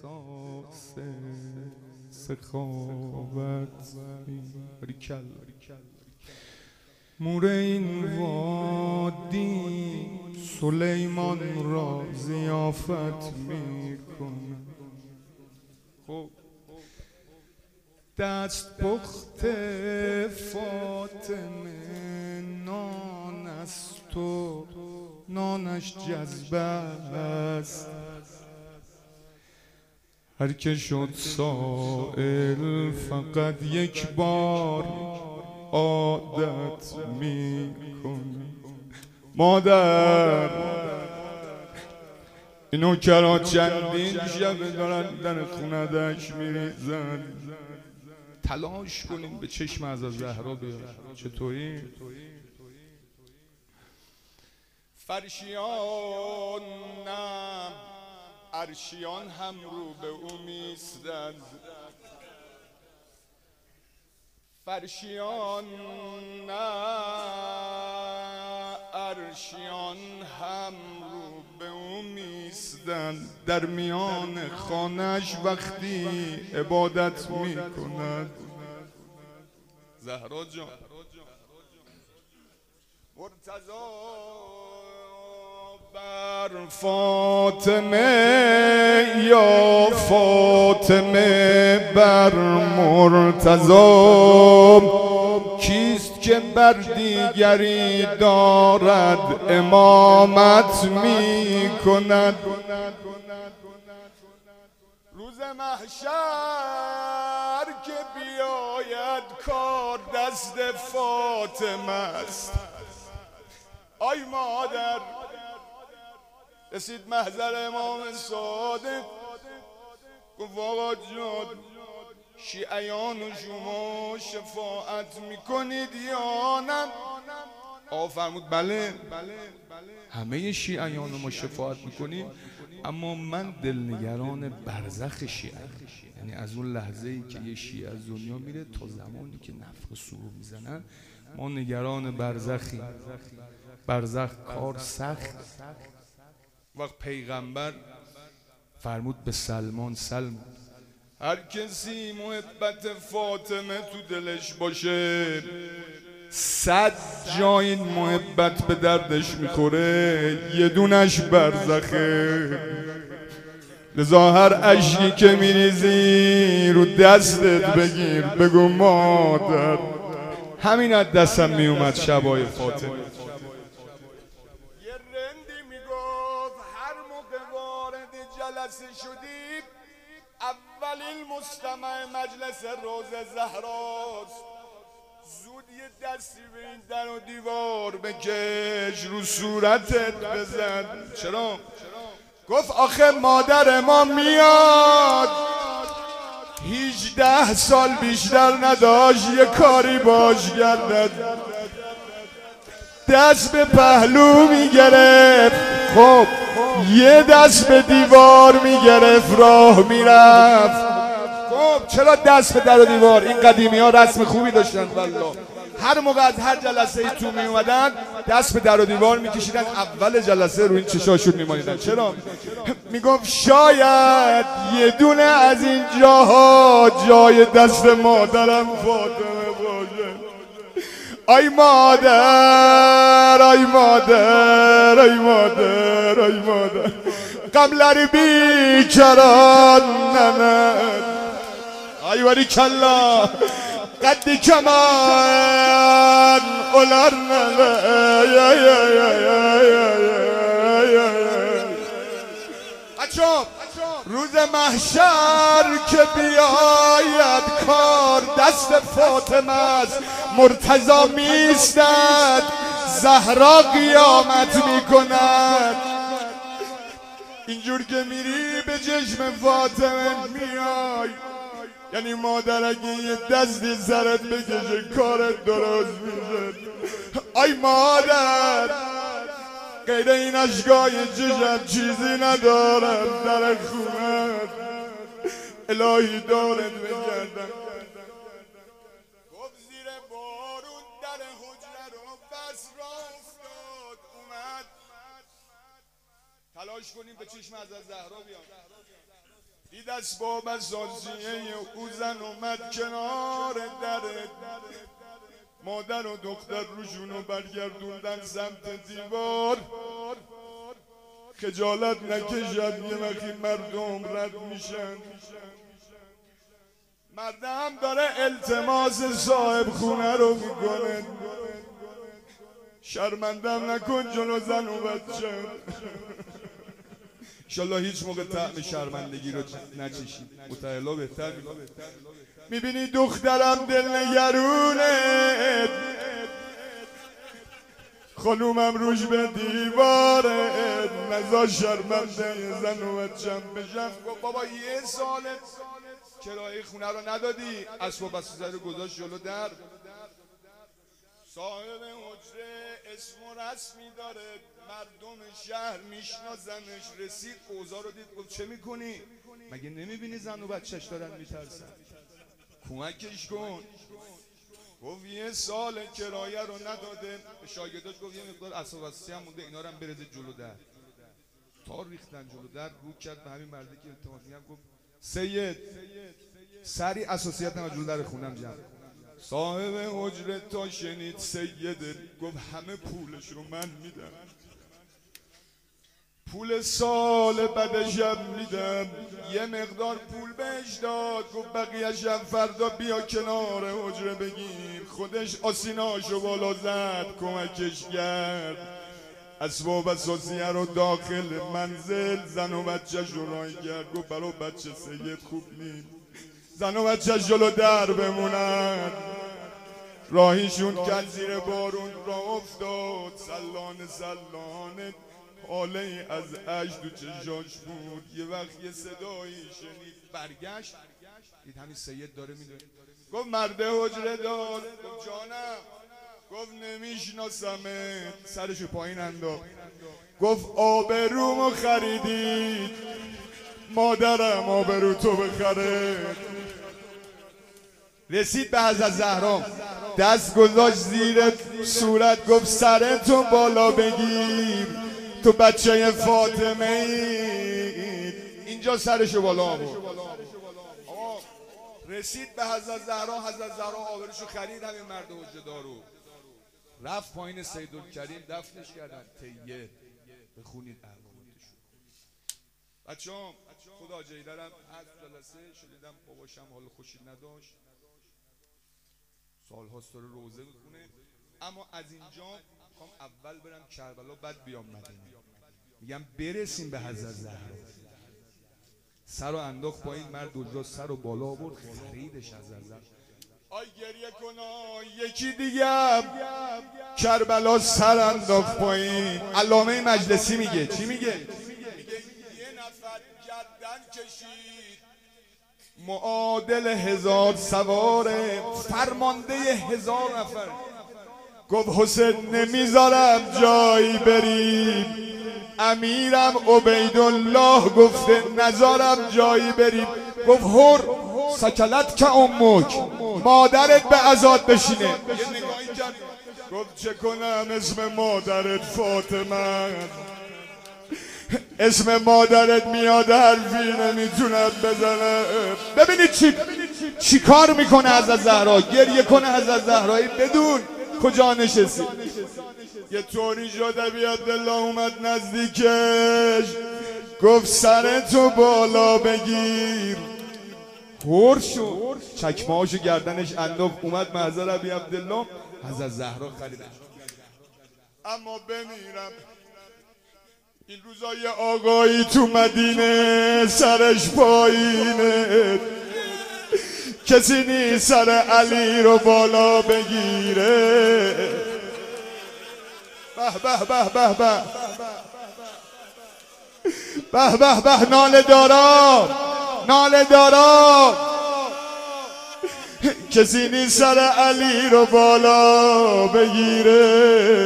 احساس سخاوت ریکل مور این وادی سلیمان را ضیافت میکنه. خب دست پخت فاطمه نان است و نانش جذبه است. هر که شد سائل فقط یک بار عادت میکنه. مادر اینو کرا چندین شبه دارن در خونه‌اش میریزن. تلاش کنیم به چشم از زهرا بیاد. چطوری؟ فرشیان نه عرشیان هم رو به او میستند. فرشیان نه عرشیان هم رو به او میستند. در میان خانه‌اش وقتی عبادت میکند. زهرا جان مرتضی بر فاطمه یا فاطمه بر مرتضی کیست که بر دیگری دارد امامت می کند. روز محشر که بیاید کار دست فاطمه است. آی مادر رسید محضر امام صادق گفت آقا جان شیعیان و شما شفاعت میکنید یا نه؟ آقا فرمود بله همه شیعیان ما شفاعت میکنیم، اما من دلنگران برزخ شیعه، یعنی از اون لحظه ای که یه شیعه از دنیا میره تا زمانی که نفخ صور میزنن ما نگران برزخی. برزخ کار سخت. وقت پیغمبر فرمود به سلمان هر کسی محبت فاطمه تو دلش باشه 100 جا این محبت به دردش میخوره، یه دونش برزخه. لذا هر اشکی که میریزی رو دستت بگیر بگو مادر همین از دستم میومد شبای فاطمه. یه رندی میگفت هر موقع وارد جلسه شدی اولین مستمع مجلس روز زهراست. زود یه دستی به این در و دیوار بکش رو صورتت بزن. چرا؟ گفت آخه مادر ما میاد 18 سال بیشتر نداشت یه کاری باش گردد. دست به پهلو میگرفت، خب یه دست به دیوار میگرفت راه میرفت. خب چرا دست به در و دیوار؟ این قدیمی ها رسم خوبی داشتن والله. هر موقع از هر جلسه ای تو می اومدن دست به در و دیوار میکشیدن، اول جلسه رو این چشاشون میمالیدن. چرا؟ میگفت شاید یه دونه از این جاها جای دست مادرم فاطمه باشه. آی مادر آی مادر آی مادر آی مادر قبلر بیکران نمد آی وری کلا قدی کمان اولار بچه‌ها روز محشر که بیاید کار دست فاطمه است. مرتضی میستد زهرا قیامت میکند. اینجور که میری به چشم فاطمه میای، یعنی مادر اگه یه دستی سرت بکشه کارت درست میشه. آی مادر غیر این اشکای چشم چیزی ندارم. در خونت الهی دارت بگردم. گفت زیر بارون در حجره رو بس را افتاد اومد. تلاش کنیم به چشم از زهرا بیام. دید اسباب سازیه او زن اومد کنار درت، مادر و دختر روشونو برگردوندن سمت دیوار. خجالت نکشد یه وقتی مردم رد میشن. مردم داره التماس صاحب خونه رو میکنه، شرمندم نکن جلو زن و بچه. انشالله هیچ موقع طعم شرمندگی رو نچشید، متعلا بهتر میبینی دخترم دل نگرونه، خانومم روش به دیواره، نزا شرمنده یه زن و بچم بشم. بابا یه ساله کرایه خونه رو ندادی، اسباب بسیزه رو گذاشت جلو در. صاحب حجره اسم و رسمی داره، مردم شهر میشناسنش. رسید اوضاع رو دید، گفت چه میکنی؟ مگه نمیبینی زن و بچهش دارن میترسن؟ کمکش کن. گفت یه سال کرایه رو نداده. به شاگرداش گفت یه مقدار اسباب بسیزه هم مونده، اینا رو هم برزه جلو در. تا ریختن جلو در، رو کرد به همین مرده که التماس میگم، گفت سید سری اساسیت نما جلو در خونم جمع. صاحب حجره تا شنید سیده، گفت همه پولش رو من میدم، پول سال بعدشم میدم. یه مقدار پول بهش داد، گفت بقیه‌شم فردا بیا کنار حجره بگیر. خودش آسیناشو بالا زد، کمکش کرد. اسباب اساسیه رو داخل منزل، زن و بچه‌ش رو راهی کرد. گفت برای بچه سید خوب نیست زن و بچه‌ش جلو در بمونن. راهیشون کرد، زیر بارون را افتاد، سلانه سلانه حاله از عشق تو چشاش بود. یه وقت یه صدایی شنید، برگشت دید همین سید داره میدونه. گفت مرده حجره دار. گفت جانم. گفت نمیشناسمه. سرشو پایین انداخت. گفت آبرومو خریدید، مادرم آبرو تو بخره. رسید به حضرت زهرا، دست گذاشت زیر صورت، گفت سرتو بالا بگیر، تو بچه فاطمه ای. اینجا سرشو بالا آورد. رسید به حضرت زهرا، حضرت زهرا آبروشو خرید، همین مرد حجره دارو رفت پایین سیدالکریم، دفنش کردن. طیب بخونید احوالشو. بچه‌ام خدا جیدرم از جلسه شدیدم باباشم حال خوشی نداشت، سال‌هاست داره روزه میخونه. اما از اینجا میخوام اول برم کربلا، بعد بیام مدینه. میگم برسیم به حضرت زهرا. سر رو انداخت پایین، مرد حجره سر رو بالا آورد، خریدش حضرت زهرا. آی گریه کن یکی دیگه کربلا سر انداخت پایین. علامه مجلسی میگه چی میگه؟ میگه یه نفر گردن کشید، معادل 1000 سواره، فرمانده 1000 نفر. گفت حسین نمیذارم جایی بریم، امیرم عبیدالله گفته نذارم جایی بریم. گفت هر سکلت که امک، مادرت به عزاد بشینه. یه نگاهی کرد، گفت چه کنم اسم مادرت فاطمه، اسم مادرت میاد حرفی نمیتونم بزنه. ببینید چی کار میکنه حضرت زهرا. گریه کنه حضرت زهرایی بدون کجا نشستی. یه طوری شده بیاد دلا اومد نزدیکش، گفت سرتو بالا بگیر. هر شد، چکمهاشو گردنش انداخت، اومد محضر ابی عبدالله. حضرت زهرا خریدش. اما بمیرم این روزای آقایی تو مدینه سرش پایینه، کسی نیست سر علی رو بالا بگیره. به به به به به به به به، ناله دارا ناله دارا، کسی نیست سر علی رو بالا بگیره.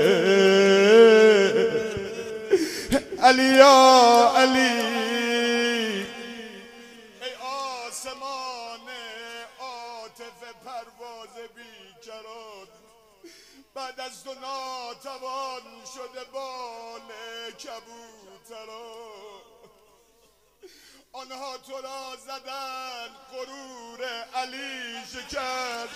علی یا علی، ای آسمان عاطف پرواز بیکران، بعد از تو ناتوان شده بال کبوتران. آنها تو را زدن غرور علی شکست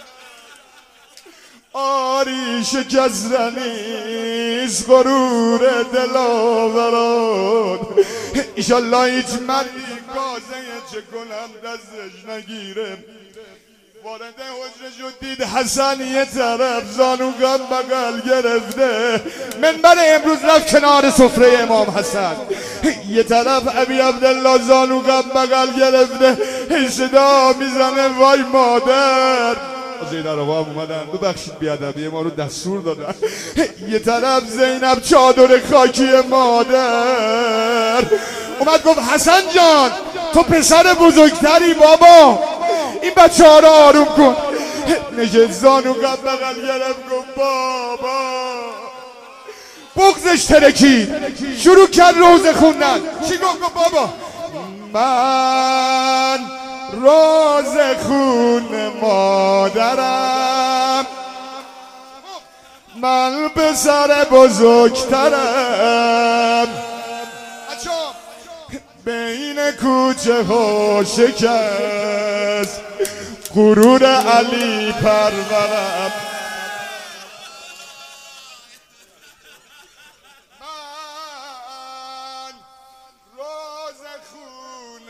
آری شکستنیست غرور دلاوران ایشالله هیچ مردی گازه چه کنم دستش نگیره وارد حجره شد دید حسن یه طرف زانوگان بغل گرفته منبر امروز رفت کنار سفره امام حسن یه طرف ابی عبدالله زانوگان بغل گرفته صدا میزنه وای مادر زینب رو هم اومدن ببخشید بیادبی ما رو دستور دادن یه طرف زینب چادر خاکی مادر اومد گفت حسن جان تو پسر بزرگتری بابا این بچه ها رو آروم کن نشست زانو قد بغل گرفت گفت بابا بغضش ترکی شروع کرد روزه خوندن چی گفت بابا من روزه خون مادرم من پسر بزرگترم بین کوچه ها شکست غرور علی پرورم من روز خون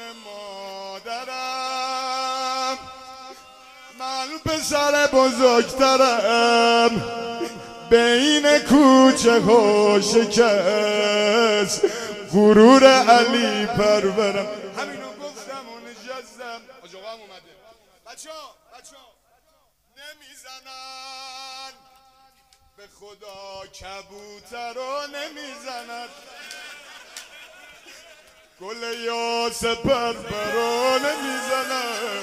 مادرم من پسر بزرگترم بین کوچه ها شکست غرور علی پرورم همینو گفتم و نشستم آجاقا هم اومده بچه ها نمیزنن به خدا کبوتر رو نمیزنن گل یاس پرپر نمیزنن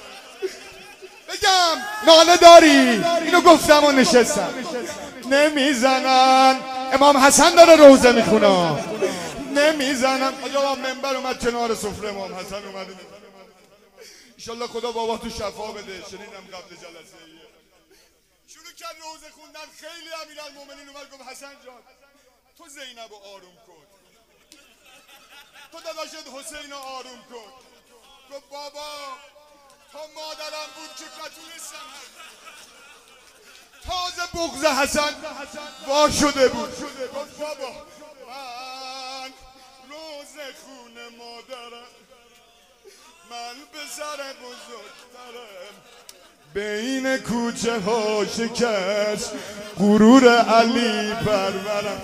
بگم ناله داری اینو گفتم و نشستم نمیزنن امام حسن داره روزه میخونه نمیزنم آجا منبر اومد کنار سفره امام حسن اومده ایشالله خدا بابا تو شفا بده شنیدم قبل جلسه شروع کرد روزه خوندن خیلی امیرالمومنین اومد گفت حسن جان تو زینب رو آروم کن تو داداشت حسین رو آروم کن گفت بابا تا مادرم بود که قتولستم تازه بغض حسن وا شده بود گفت بابا من روزه خون مادرم من پسر بزرگترم بین کوچه ها شکست غرور علی پرورم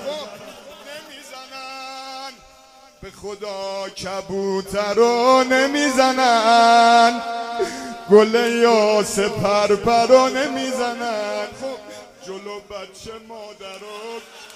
نمیزنن به خدا کبوتر رو نمیزنن گل یاس پرپر رو نمیزنن خب جلو بچه مادر رو